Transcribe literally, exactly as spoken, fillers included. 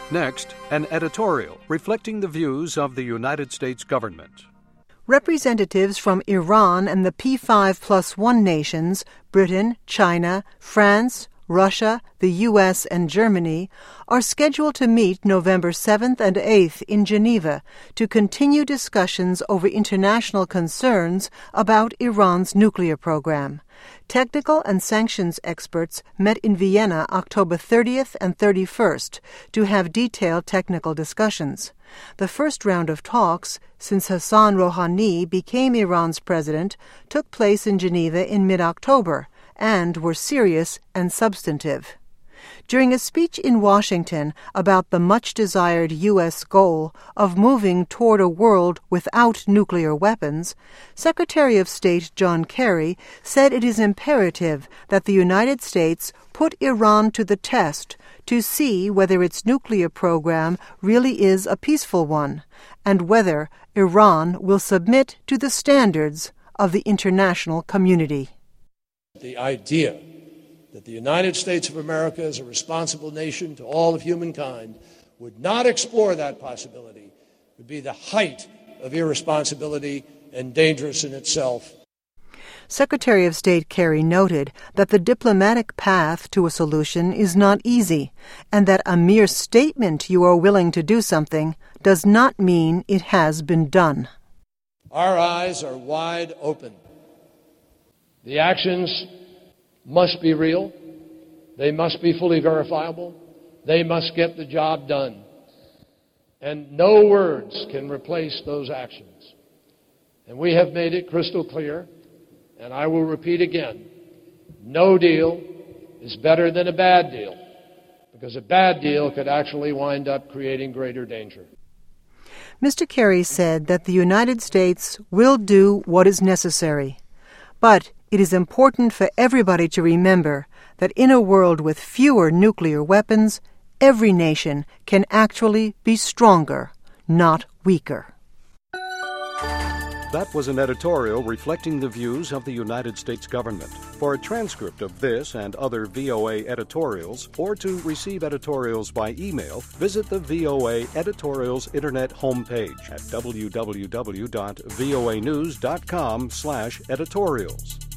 Next, an editorial reflecting the views of the United States government. Representatives from Iran and the P five plus one nations, Britain, China, France, Russia, the U S, and Germany, are scheduled to meet November seventh and eighth in Geneva to continue discussions over international concerns about Iran's nuclear program. Technical and sanctions experts met in Vienna October thirtieth and thirty-first to have detailed technical discussions. The first round of talks, since Hassan Rouhani became Iran's president, took place in Geneva in mid-October and were serious and substantive. During a speech in Washington about the much-desired U S goal of moving toward a world without nuclear weapons, Secretary of State John Kerry said it is imperative that the United States put Iran to the test to see whether its nuclear program really is a peaceful one, and whether Iran will submit to the standards of the international community. The idea that the United States of America, as a responsible nation to all of humankind, would not explore that possibility would be the height of irresponsibility and dangerous in itself. Secretary of State Kerry noted that the diplomatic path to a solution is not easy, and that a mere statement you are willing to do something does not mean it has been done. Our eyes are wide open. The actions must be real. They must be fully verifiable. They must get the job done. And no words can replace those actions. And we have made it crystal clear, and I will repeat again, no deal is better than a bad deal, because a bad deal could actually wind up creating greater danger. Mister Kerry said that the United States will do what is necessary, but it is important for everybody to remember that in a world with fewer nuclear weapons, every nation can actually be stronger, not weaker. That was an editorial reflecting the views of the United States government. For a transcript of this and other V O A editorials, or to receive editorials by email, visit the V O A Editorials Internet homepage at w w w dot voa news dot com slash editorials.